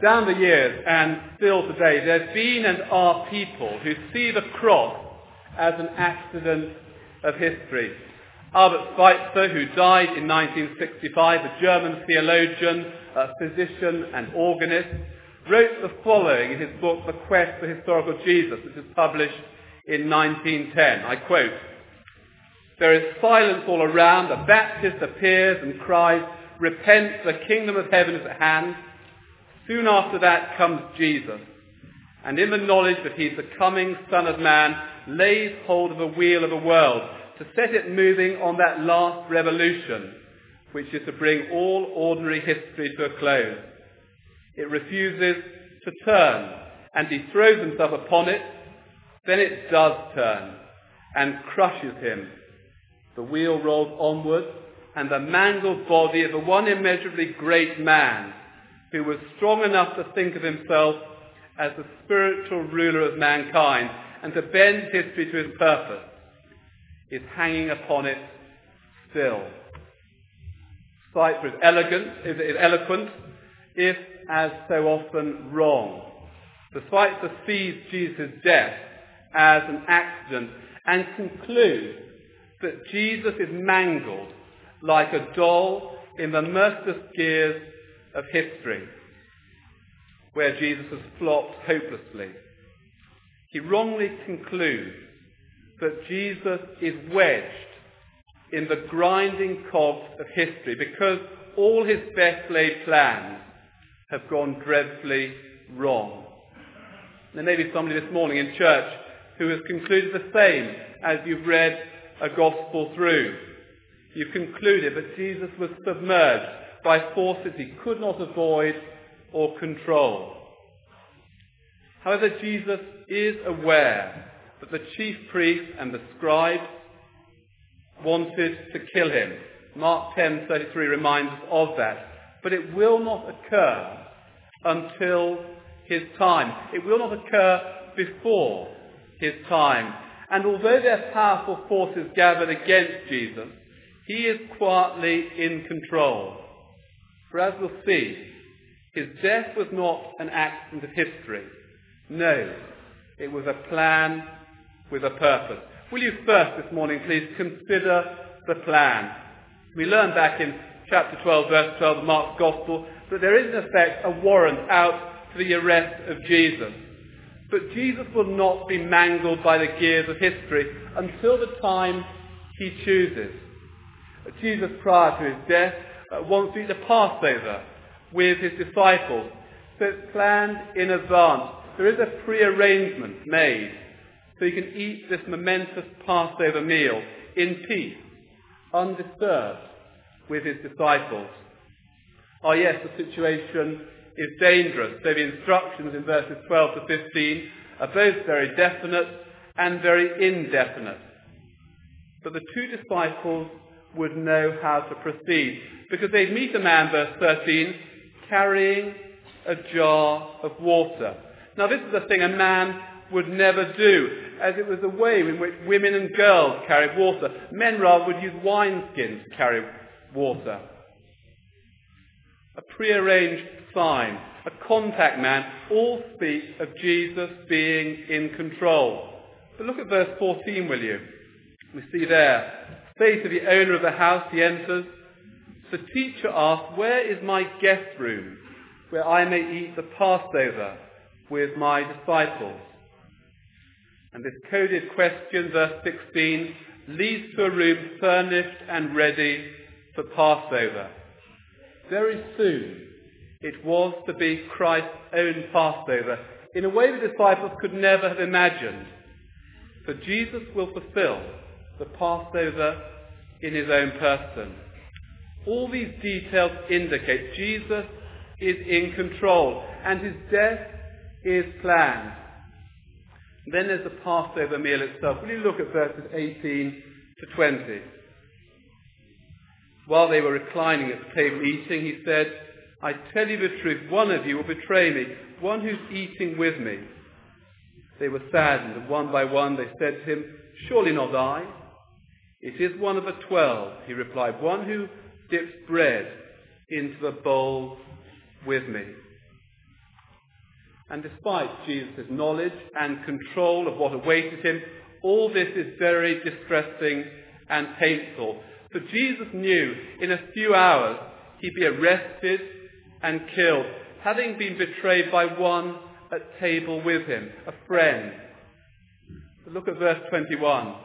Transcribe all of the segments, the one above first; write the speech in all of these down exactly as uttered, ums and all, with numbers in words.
Down the years and still today, there have been and are people who see the cross as an accident of history. Albert Schweitzer, who died in nineteen sixty-five, a German theologian, a physician and organist, wrote the following in his book, The Quest for Historical Jesus, which was published in nineteen ten. I quote, "There is silence all around. A Baptist appears and cries, 'Repent, the kingdom of heaven is at hand.' Soon after that comes Jesus, and in the knowledge that he's the coming Son of Man, lays hold of the wheel of the world to set it moving on that last revolution, which is to bring all ordinary history to a close. It refuses to turn, and he throws himself upon it. Then it does turn and crushes him. The wheel rolls onward, and the mangled body of the one immeasurably great man, who was strong enough to think of himself as the spiritual ruler of mankind and to bend history to his purpose, is hanging upon it still." Schweitzer is elegant, is, is eloquent, if, as so often, wrong. The Schweitzer sees Jesus' death as an accident and concludes that Jesus is mangled like a doll in the merciless gears of history, where Jesus has flopped hopelessly. He wrongly concludes that Jesus is wedged in the grinding cogs of history because all his best laid plans have gone dreadfully wrong. There may be somebody this morning in church who has concluded the same as you've read a gospel through. You've concluded that Jesus was submerged by forces he could not avoid or control. However, Jesus is aware that the chief priests and the scribes wanted to kill him. Mark ten thirty-three reminds us of that. But it will not occur until his time. It will not occur before his time. And although there are powerful forces gathered against Jesus, he is quietly in control. For as we'll see, his death was not an accident of history. No, it was a plan with a purpose. Will you first this morning please consider the plan? We learned back in chapter twelve, verse twelve of Mark's Gospel, that there is in effect a warrant out for the arrest of Jesus. But Jesus will not be mangled by the gears of history until the time he chooses. Jesus, prior to his death, uh, wants to eat the Passover with his disciples. So it's planned in advance. There is a pre-arrangement made so he can eat this momentous Passover meal in peace, undisturbed with his disciples. Oh yes, the situation is dangerous. So the instructions in verses twelve to fifteen are both very definite and very indefinite. But the two disciples would know how to proceed, because they'd meet a man, verse thirteen, carrying a jar of water. Now this is a thing a man would never do, as it was a way in which women and girls carried water. Men rather would use wineskins to carry water. A prearranged sign, a contact man, all speak of Jesus being in control. But look at verse fourteen, will you? We see there, say to the owner of the house, he enters, the teacher asks, "Where is my guest room, where I may eat the Passover with my disciples?" And this coded question, verse sixteen, leads to a room furnished and ready for Passover. Very soon, it was to be Christ's own Passover, in a way the disciples could never have imagined. For Jesus will fulfill the Passover in his own person. All these details indicate Jesus is in control and his death is planned. Then there's the Passover meal itself. Will you look at verses eighteen to twenty? While they were reclining at the table eating, he said, "I tell you the truth, one of you will betray me, one who's eating with me." They were saddened, and one by one they said to him, "Surely not I." "It is one of the twelve," he replied, "one who dips bread into the bowl with me." And despite Jesus' knowledge and control of what awaited him, all this is very distressing and painful. For Jesus knew in a few hours he'd be arrested and killed, having been betrayed by one at table with him, a friend. But look at verse twenty-one.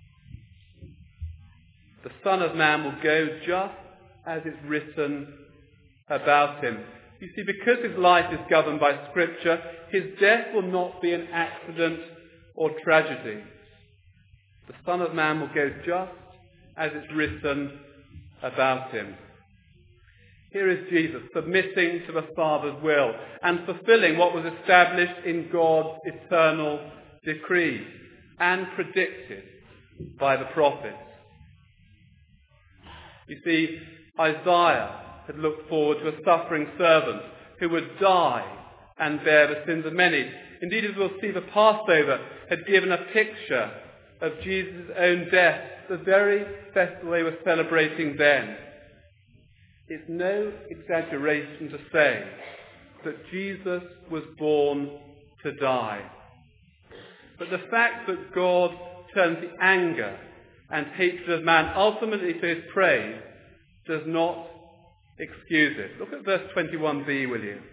The Son of Man will go just as it's written about him. You see, because his life is governed by Scripture, his death will not be an accident or tragedy. The Son of Man will go just as it's written about him. Here is Jesus submitting to the Father's will and fulfilling what was established in God's eternal decree and predicted by the prophets. You see, Isaiah had looked forward to a suffering servant who would die and bear the sins of many. Indeed, as we'll see, the Passover had given a picture of Jesus' own death, the very festival they were celebrating then. It's no exaggeration to say that Jesus was born to die. But the fact that God turns the anger and hatred of man ultimately to his praise does not excuse it. Look at verse twenty-one b, will you?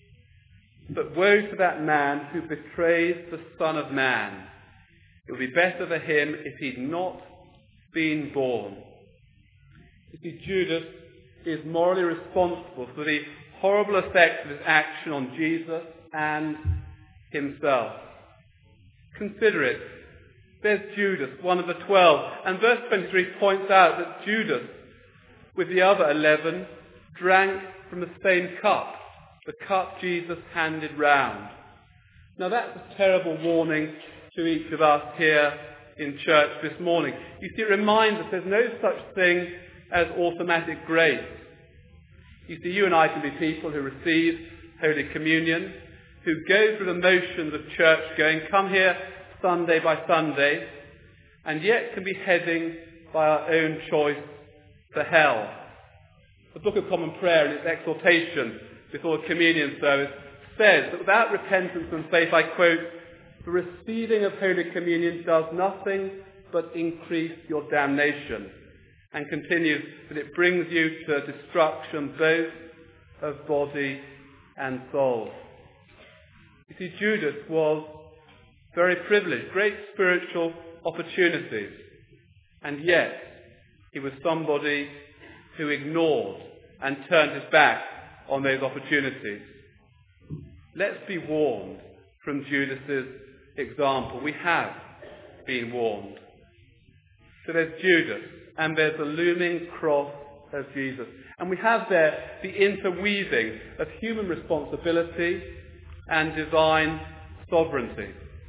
But woe to that man who betrays the Son of Man. It would be better for him if he'd not been born. You see, Judas is morally responsible for the horrible effects of his action on Jesus and himself. Consider it. There's Judas, one of the twelve, and verse twenty-three points out that Judas, with the other eleven, drank from the same cup, the cup Jesus handed round. Now that's a terrible warning to each of us here in church this morning. You see, it reminds us there's no such thing as automatic grace. You see, you and I can be people who receive Holy Communion, who go through the motions of church going, come here Sunday by Sunday, and yet can be heading by our own choice for hell. The Book of Common Prayer in its exhortation before the communion service says that without repentance and faith, I quote, the receiving of Holy Communion does nothing but increase your damnation, and continues that it brings you to destruction both of body and soul. You see, Judas was very privileged, great spiritual opportunities, and yet he was somebody who ignored and turned his back on those opportunities. Let's be warned from Judas's example. We have been warned. So there's Judas, and there's the looming cross of Jesus. And we have there the interweaving of human responsibility and divine sovereignty.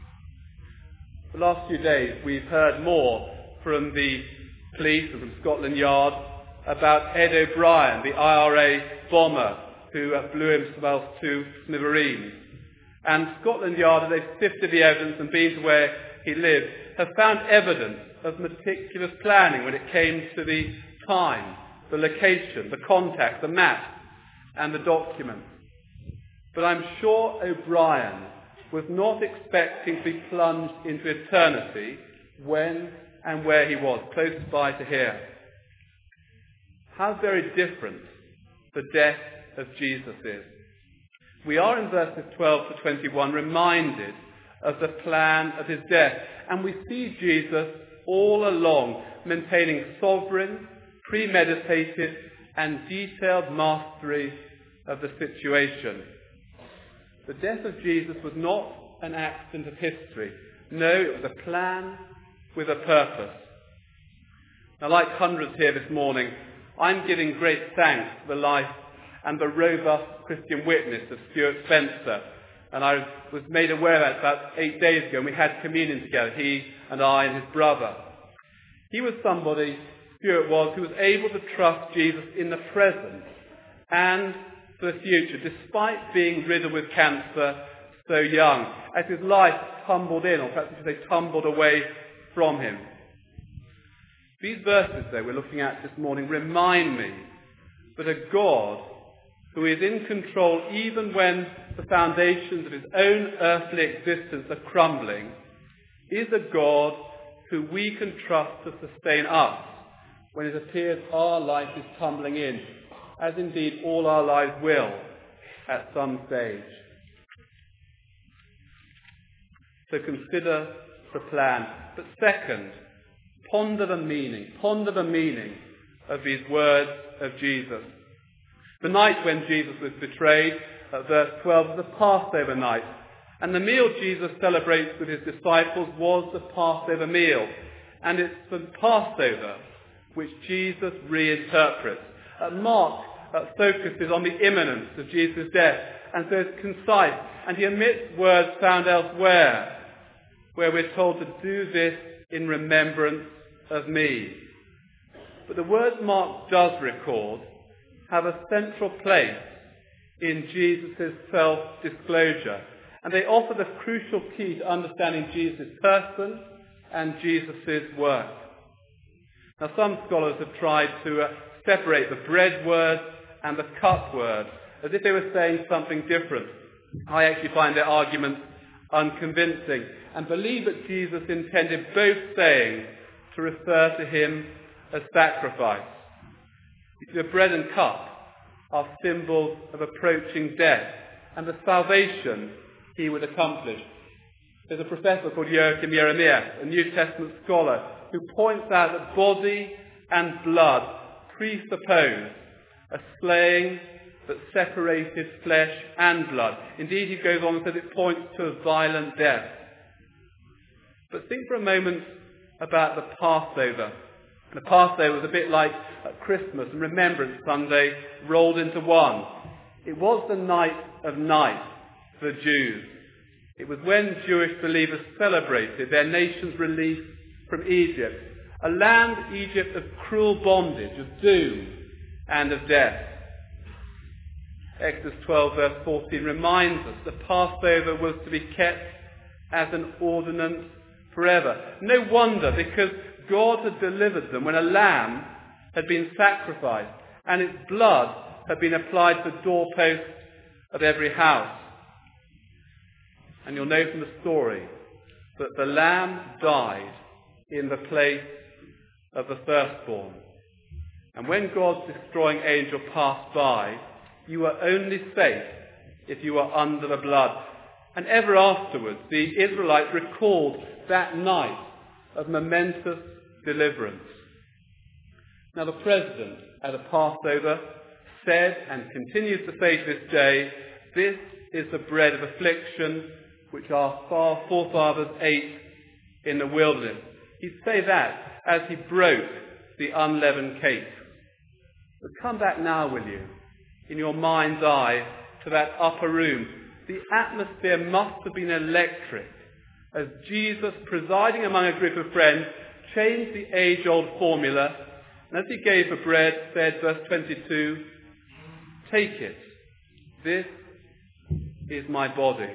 The last few days we've heard more from the police and from Scotland Yard about Ed O'Brien, the I R A bomber who uh, blew himself to smithereens. And Scotland Yard, as they've sifted the evidence and been to where he lived, have found evidence of meticulous planning when it came to the time, the location, the contact, the map, and the documents. But I'm sure O'Brien was not expecting to be plunged into eternity when and where he was, close by to here. How very different the death of Jesus is. We are in verses twelve to twenty-one reminded of the plan of his death, and we see Jesus all along maintaining sovereign, premeditated and detailed mastery of the situation. The death of Jesus was not an accident of history. No, it was a plan with a purpose. Now, like hundreds here this morning, I'm giving great thanks for the life and the robust Christian witness of Stuart Spencer. And I was made aware of that about eight days ago, and we had communion together, he and I and his brother. He was somebody, Stuart was, who was able to trust Jesus in the present and for the future, despite being riddled with cancer so young, as his life tumbled in, or perhaps we should say tumbled away from him. These verses, though, we're looking at this morning, remind me that a God who is in control even when the foundations of his own earthly existence are crumbling, is a God who we can trust to sustain us when it appears our life is tumbling in, as indeed all our lives will at some stage. So consider the plan. But second, ponder the meaning. Ponder the meaning of these words of Jesus. The night when Jesus was betrayed, at verse twelve, was the Passover night. And the meal Jesus celebrates with his disciples was the Passover meal. And it's the Passover which Jesus reinterprets. Uh, Mark uh, focuses on the imminence of Jesus' death, and so it's concise. And he omits words found elsewhere, where we're told to do this in remembrance of me. But the words Mark does record have a central place in Jesus' self-disclosure, and they offer the crucial key to understanding Jesus' person and Jesus' work. Now, some scholars have tried to uh, separate the bread word and the cup word, as if they were saying something different. I actually find their arguments unconvincing, and believe that Jesus intended both sayings to refer to him as sacrifice. The bread and cup are symbols of approaching death and the salvation he would accomplish. There's a professor called Joachim Jeremias, a New Testament scholar, who points out that body and blood presuppose a slaying that separated flesh and blood. Indeed, he goes on and says it points to a violent death. But think for a moment about the Passover. The Passover was a bit like Christmas and Remembrance Sunday rolled into one. It was the night of nights for the Jews. It was when Jewish believers celebrated their nation's release from Egypt, a land, Egypt, of cruel bondage, of doom and of death. Exodus twelve verse fourteen reminds us the Passover was to be kept as an ordinance forever. No wonder, because God had delivered them when a lamb had been sacrificed and its blood had been applied to the doorposts of every house. And you'll know from the story that the lamb died in the place of the firstborn. And when God's destroying angel passed by, you were only safe if you were under the blood. And ever afterwards, the Israelites recalled that night of momentous deliverance. Now, the president at a Passover said, and continues to say to this day, this is the bread of affliction which our forefathers ate in the wilderness. He'd say that as he broke the unleavened cake. But come back now, will you, in your mind's eye, to that upper room. The atmosphere must have been electric as Jesus, presiding among a group of friends, changed the age-old formula, and as he gave the bread, said, verse twenty-two, take it, this is my body.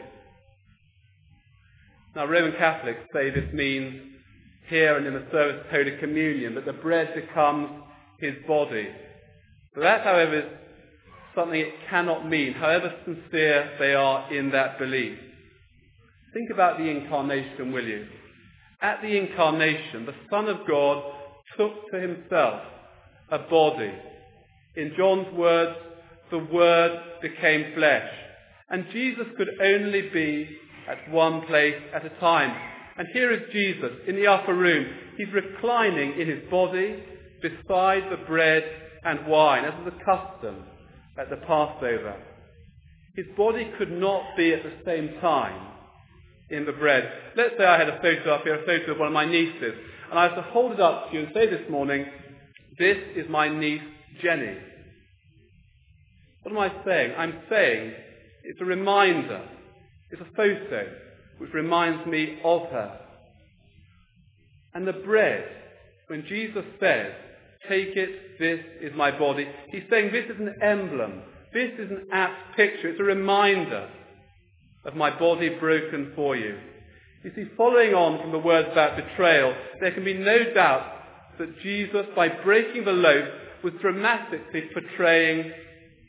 Now, Roman Catholics say this means here and in the service of Holy Communion, that the bread becomes his body. But that, however, is something it cannot mean, however sincere they are in that belief. Think about the incarnation, will you? At the incarnation, the Son of God took to himself a body. In John's words, the Word became flesh. And Jesus could only be at one place at a time. And here is Jesus in the upper room. He's reclining in his body beside the bread and wine, as was the custom at the Passover. His body could not be at the same time in the bread. Let's say I had a photo up here, a photo of one of my nieces, and I was to hold it up to you and say this morning, this is my niece Jenny. What am I saying? I'm saying it's a reminder. It's a photo which reminds me of her. And the bread, when Jesus says, take it, this is my body, he's saying this is an emblem. This is an apt picture. It's a reminder of my body broken for you. You see, following on from the words about betrayal, there can be no doubt that Jesus, by breaking the loaf, was dramatically portraying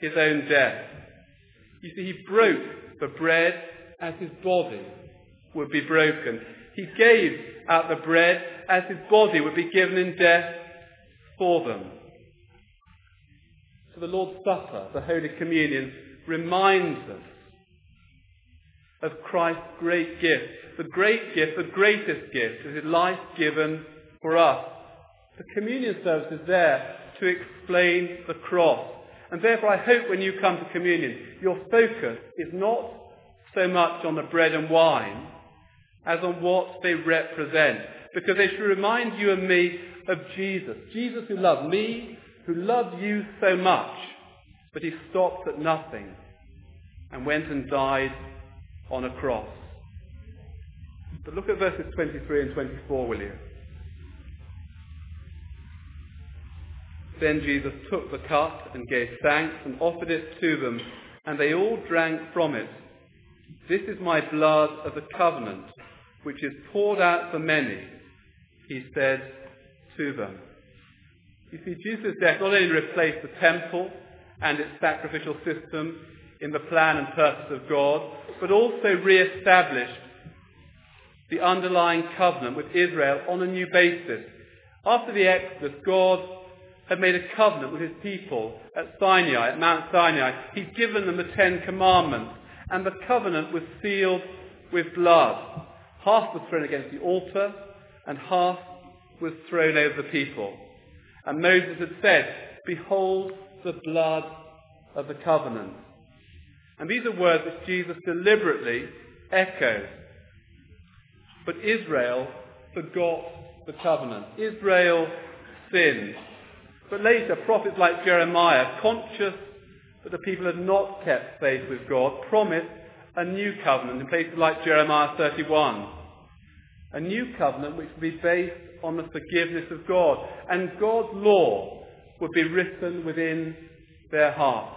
his own death. You see, he broke the bread as his body would be broken. He gave out the bread as his body would be given in death for them. So the Lord's Supper, the Holy Communion, reminds us of Christ's great gift. The great gift, the greatest gift, is his life given for us. The communion service is there to explain the cross. And therefore I hope when you come to communion, your focus is not so much on the bread and wine as on what they represent. Because they should remind you and me of Jesus. Jesus who loved me, who loved you so much, but he stopped at nothing and went and died on a cross. But look at verses twenty-three and twenty-four, will you? Then Jesus took the cup and gave thanks and offered it to them, and they all drank from it. This is my blood of the covenant, which is poured out for many, he said to them. You see, Jesus' death not only replaced the temple and its sacrificial system in the plan and purpose of God, but also re-established the underlying covenant with Israel on a new basis. After the Exodus, God had made a covenant with his people at Sinai, at Mount Sinai. He'd given them the Ten Commandments, and the covenant was sealed with blood. Half was thrown against the altar, and half was thrown over the people. And Moses had said, "Behold the blood of the covenant." And these are words which Jesus deliberately echoed. But Israel forgot the covenant. Israel sinned. But later, prophets like Jeremiah, conscious that the people had not kept faith with God, promised a new covenant in places like Jeremiah thirty-one. A new covenant which would be based on the forgiveness of God. And God's law would be written within their hearts.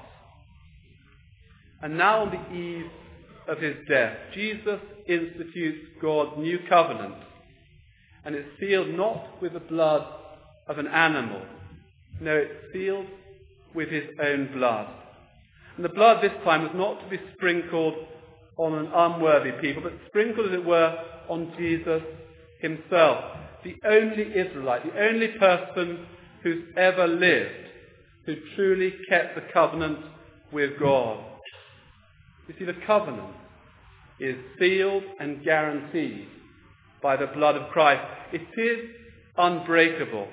And now on the eve of his death, Jesus institutes God's new covenant. And it's sealed not with the blood of an animal. No, it's sealed with his own blood. And the blood this time was not to be sprinkled on an unworthy people, but sprinkled, as it were, on Jesus himself, the only Israelite, the only person who's ever lived, who truly kept the covenant with God. You see, the covenant is sealed and guaranteed by the blood of Christ. It is unbreakable.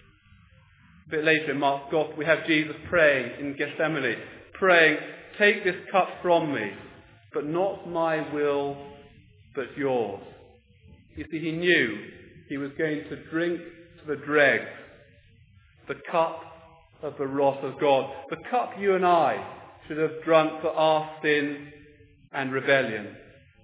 A bit later in Mark's Gospel, we have Jesus praying in Gethsemane, praying, "Take this cup from me, but not my will, but yours." You see, he knew he was going to drink to the dregs the cup of the wrath of God, the cup you and I should have drunk for our sin and rebellion.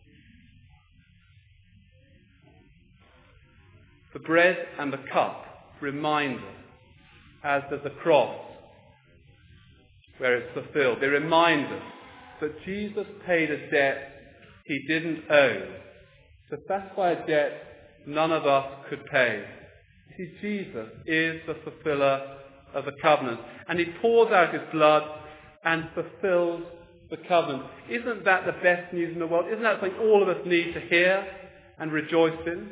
The bread and the cup remind us, as does the cross, where it's fulfilled. They remind us that Jesus paid a debt he didn't owe, to satisfy a debt none of us could pay. You see, Jesus is the fulfiller of the covenant, and he pours out his blood and fulfills the covenant. Isn't that the best news in the world? Isn't that something all of us need to hear and rejoice in?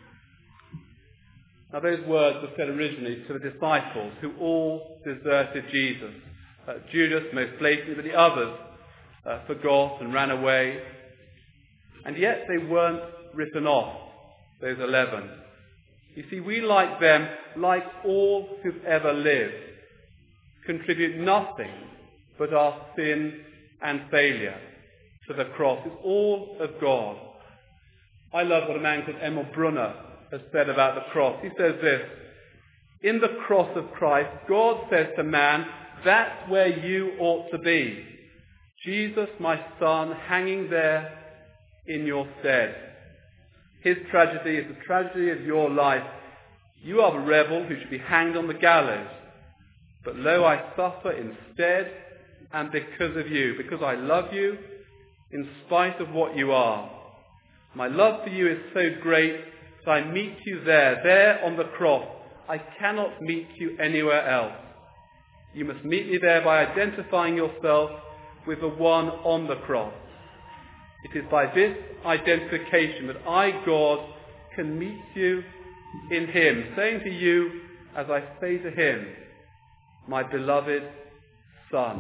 Now, those words were said originally to the disciples who all deserted Jesus. Uh, Judas most blatantly, but the others uh, forgot and ran away. And yet they weren't written off, those eleven. You see, we, like them, like all who've ever lived, contribute nothing but our sin and failure to the cross. It's all of God. I love what a man called Emil Brunner has said about the cross. He says this: "In the cross of Christ, God says to man, that's where you ought to be. Jesus, my son, hanging there in your stead. His tragedy is the tragedy of your life. You are the rebel who should be hanged on the gallows. But lo, I suffer instead, and because of you, because I love you in spite of what you are. My love for you is so great that I meet you there, there on the cross. I cannot meet you anywhere else. You must meet me there by identifying yourself with the one on the cross. It is by this identification that I, God, can meet you in him, saying to you, as I say to him, my beloved Son.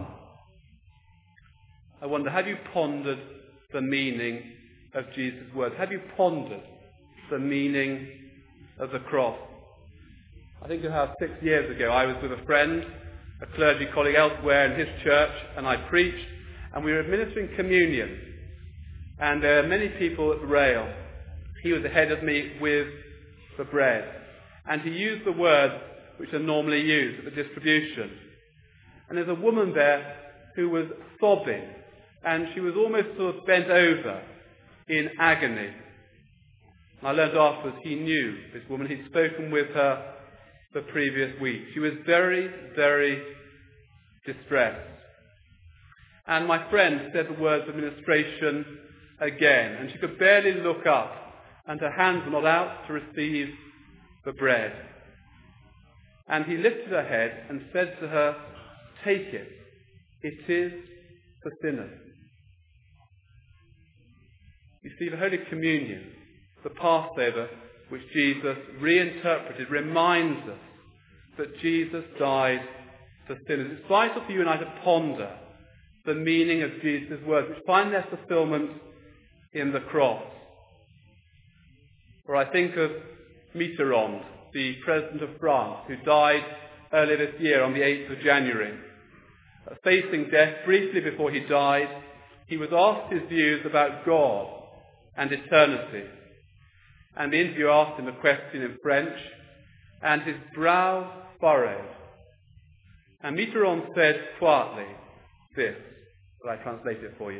I wonder, have you pondered the meaning of Jesus' words? Have you pondered the meaning of the cross? I think of how six years ago I was with a friend, a clergy colleague elsewhere in his church, and I preached, and we were administering communion. And there are many people at the rail. He was ahead of me with the bread. And he used the words which are normally used at the distribution. And there's a woman there who was sobbing, and she was almost sort of bent over in agony. And I learned afterwards he knew this woman. He'd spoken with her the previous week. She was very, very distressed. And my friend said the words administration again, and she could barely look up, and her hands were not out to receive the bread. And he lifted her head and said to her, take it, it is for sinners. You see, the Holy Communion, the Passover, which Jesus reinterpreted, reminds us that Jesus died for sinners. It's vital for you and I to ponder the meaning of Jesus' words, which find their fulfillment in the cross. Or I think of Mitterrand, the President of France, who died earlier this year on the eighth of January. Uh, facing death briefly before he died, he was asked his views about God and eternity. And the interviewer asked him a question in French, and his brow furrowed. And Mitterrand said quietly this, but I translate it for you.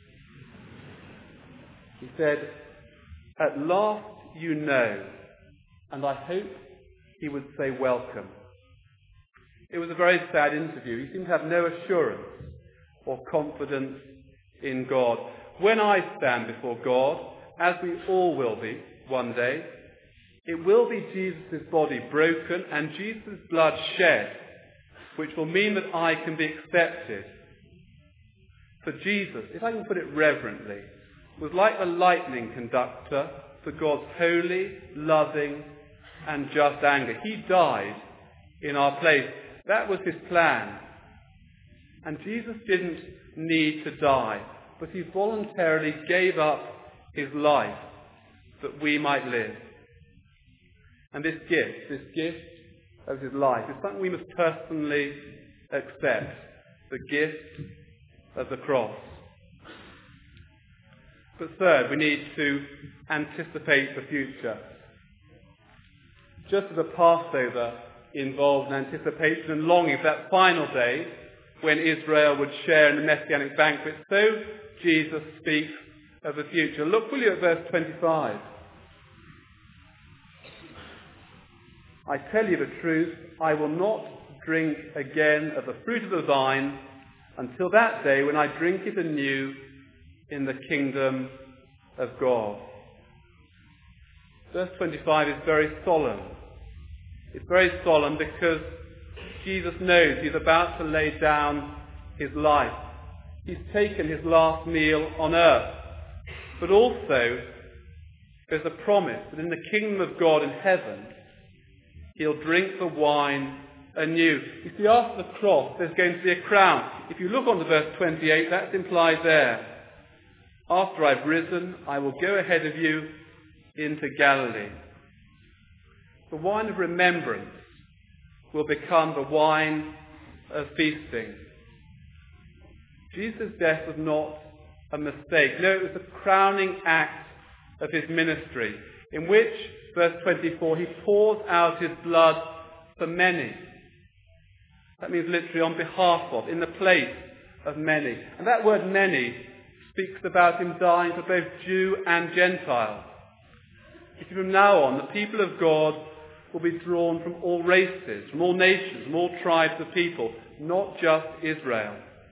He said, at last you know, and I hope he would say welcome. It was a very sad interview. He seemed to have no assurance or confidence in God. When I stand before God, as we all will be one day, it will be Jesus' body broken and Jesus' blood shed, which will mean that I can be accepted. For Jesus, if I can put it reverently, was like the lightning conductor for God's holy, loving, and just anger. He died in our place. That was his plan. And Jesus didn't need to die, but he voluntarily gave up his life that we might live. And this gift, this gift of his life, is something we must personally accept. The gift of the cross. But third, we need to anticipate the future. Just as the Passover involved an anticipation and longing for that final day when Israel would share in the Messianic banquet, so Jesus speaks of the future. Look, will you, at verse twenty-five. I tell you the truth, I will not drink again of the fruit of the vine until that day when I drink it anew in the kingdom of God. Verse twenty-five is very solemn. It's very solemn because Jesus knows he's about to lay down his life. He's taken his last meal on earth. But also, there's a promise that in the kingdom of God in heaven, he'll drink the wine anew. You see, after the cross, there's going to be a crown. If you look on to verse twenty-eight, that's implied there. After I've risen, I will go ahead of you into Galilee. The wine of remembrance will become the wine of feasting. Jesus' death was not a mistake. No, it was the crowning act of his ministry, in which, verse twenty-four, he pours out his blood for many. That means literally on behalf of, in the place of many. And that word many speaks about him dying for both Jew and Gentile. You see, from now on, the people of God will be drawn from all races, from all nations, from all tribes of people, not just Israel.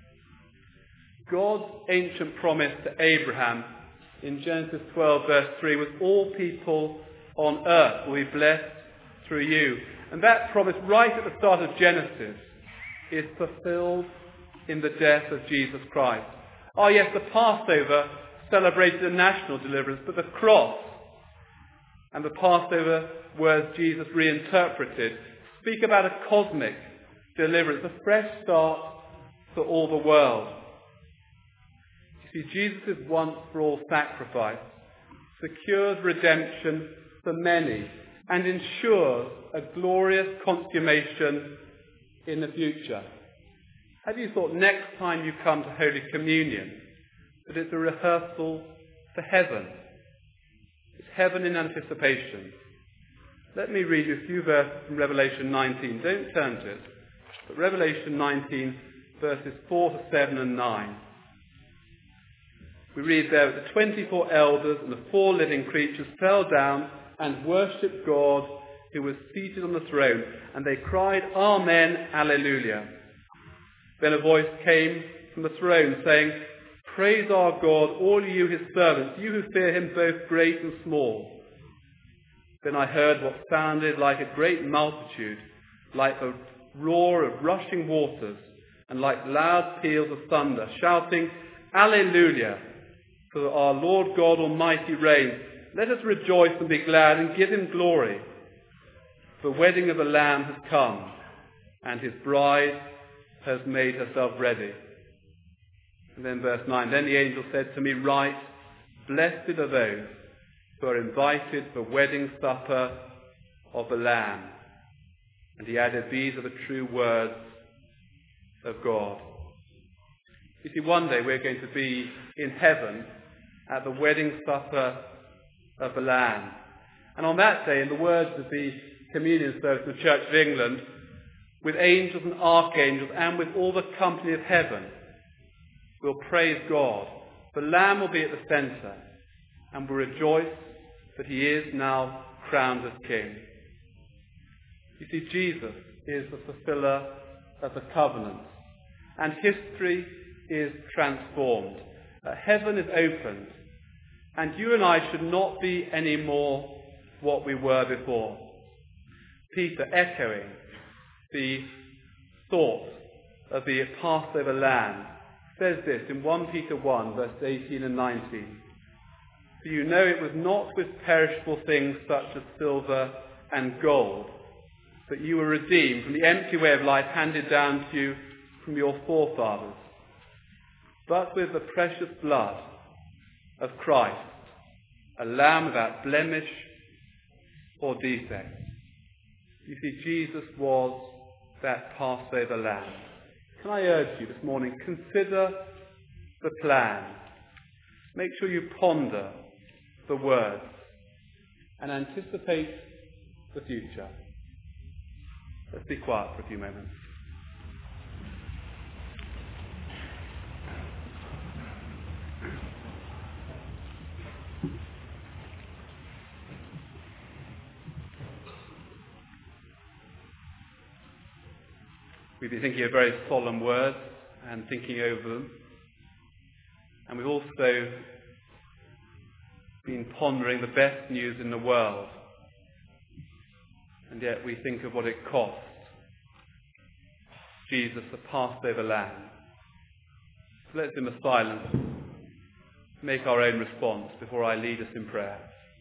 God's ancient promise to Abraham in Genesis twelve, verse three, was all people on earth will be blessed through you. And that promise right at the start of Genesis is fulfilled in the death of Jesus Christ. Oh yes, the Passover celebrated a national deliverance, but the cross and the Passover words Jesus reinterpreted speak about a cosmic deliverance, a fresh start for all the world. You see, Jesus' once for all sacrifice secures redemption for many and ensures a glorious consummation in the future. Have you thought next time you come to Holy Communion that it's a rehearsal for heaven? It's heaven in anticipation. Let me read you a few verses from Revelation nineteen. Don't turn to it. But Revelation nineteen, verses four to seven and nine. We read there, the twenty-four elders and the four living creatures fell down and worshipped God who was seated on the throne, and they cried, Amen, Alleluia. Then a voice came from the throne saying, Praise our God, all you his servants, you who fear him both great and small. Then I heard what sounded like a great multitude, like a roar of rushing waters, and like loud peals of thunder, shouting, Alleluia, for our Lord God Almighty reigns. Let us rejoice and be glad and give him glory. The wedding of the Lamb has come, and his bride has made herself ready. And then verse nine, then the angel said to me, Write, blessed are those who are invited to the wedding supper of the Lamb. And he added, these are the true words of God. You see, one day we're going to be in heaven at the wedding supper of the Lamb. And on that day, in the words of the communion service of the Church of England, with angels and archangels and with all the company of heaven, we'll praise God. The Lamb will be at the centre, and we'll rejoice that he is now crowned as King. You see, Jesus is the fulfiller of the covenant, and history is transformed. Uh, heaven is opened, and you and I should not be any more what we were before. Peter, echoing the thought of the Passover lamb, says this in First Peter one, verses eighteen and nineteen. For you know it was not with perishable things such as silver and gold that you were redeemed from the empty way of life handed down to you from your forefathers, but with the precious blood of Christ, a lamb without blemish or defect. You see, Jesus was that Passover lamb. Can I urge you this morning, consider the plan. Make sure you ponder the words and anticipate the future. Let's be quiet for a few moments. We've been thinking of very solemn words and thinking over them. And we've also been pondering the best news in the world. And yet we think of what it cost Jesus, the Passover lamb. So let's, in the silence, make our own response before I lead us in prayer.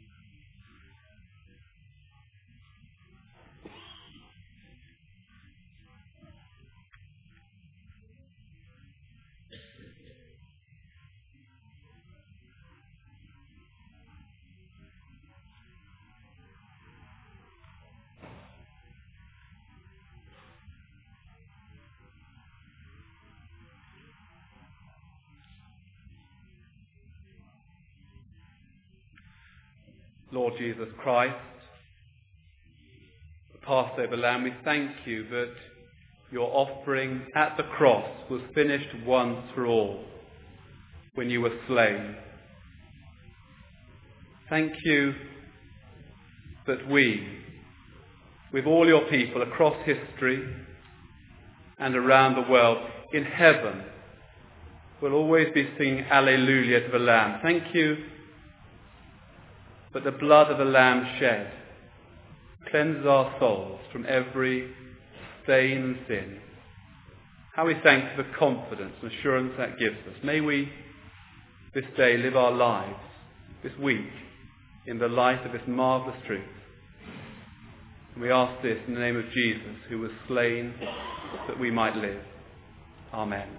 Lord Jesus Christ, the Passover lamb, we thank you that your offering at the cross was finished once for all when you were slain. Thank you that we, with all your people across history and around the world, in heaven, will always be singing Alleluia to the Lamb. Thank you that the blood of the Lamb shed cleanses our souls from every stain and sin. How we thank you for the confidence and assurance that gives us. May we this day live our lives, this week, in the light of this marvellous truth. And we ask this in the name of Jesus, who was slain that we might live. Amen.